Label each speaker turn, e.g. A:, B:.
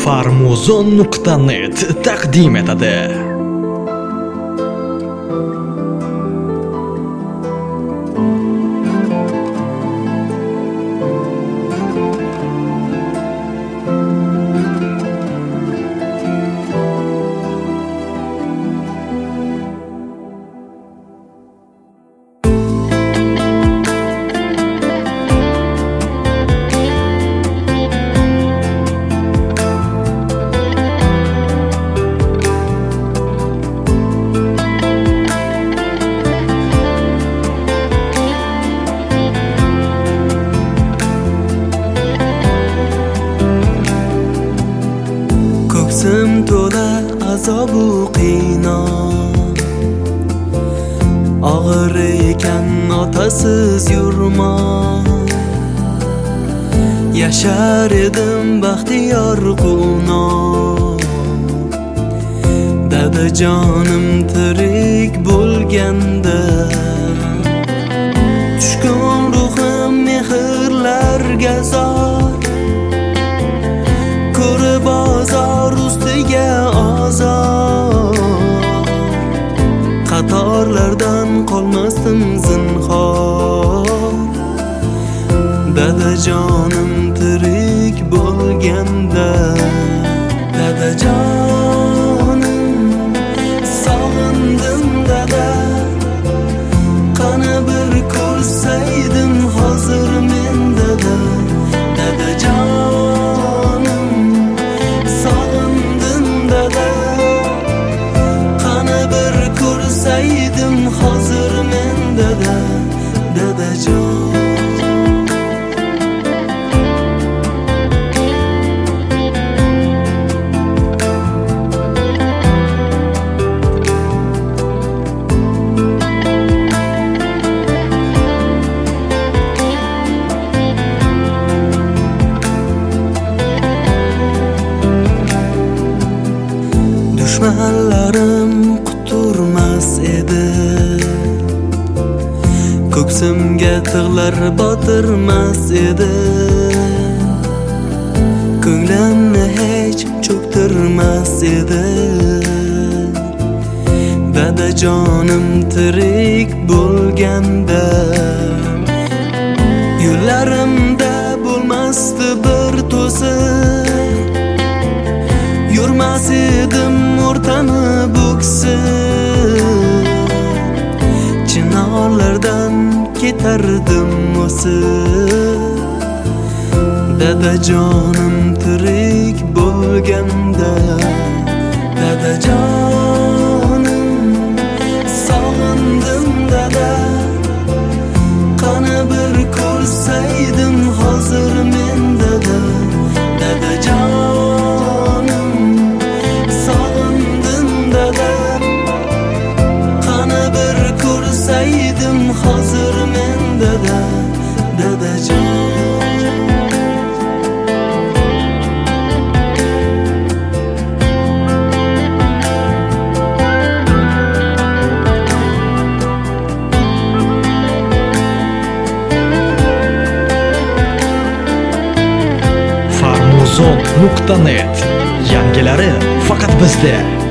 A: Farmuzon.net taqdim etadi.
B: Ko'ksim to'la azobu qiynoq, og'ir ekan otasiz yurmoq. Yashar edim baxtiyor quvnoq, dadajonim tirik bo'lganda. Tushkun ruhim mehrlarga zor, ko'rib bozor ustiga ozor. Qatorlardan qolmasdim zinhor, dadajonim tirik bo'lganda. Dadajonim sog'indim dada, qani bir ko'rsaydim hozir men dada. Dadajonim sog'indim dada, qani bir ko'rsaydim hozir men dada. Dadajon dushmanlarim quturmas edi, ko'ksimga tig'lar botirmas edi. Ko'nglimni hech cho'ktirmas edi, dadajonim tirik bo'lganda. Yo'llarimda bo'lmasdi bir to'siq, yurmas edim o'rtani bo'ksib. Chinorlardan ketardim o'sib, dadajonim tirik bo'lganda. Dadajonim sog'indim dada, qani bir ko'rsaydim hozir men dada. Dadajonim sog'indim dada, qani bir ko'rsaydim hozir men dada. Dadajon
A: Farmuzon.net yangilari faqat bizda.